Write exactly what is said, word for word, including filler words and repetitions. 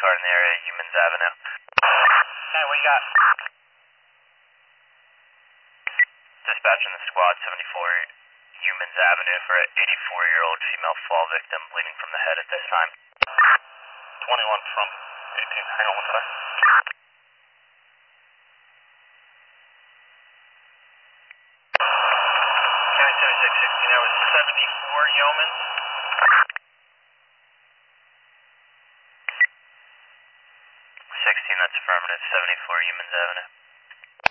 car in the area, Humans Avenue. Okay, what you got? Dispatching the squad, seventy-four Humans Avenue for an eighty-four-year-old female fall victim bleeding from the head at this time. twenty-one from eighteen, hang on one sec. County seventy-six sixteen, that was seventy-four Yeomans. sixteen, that's affirmative, seventy-four Humans Avenue.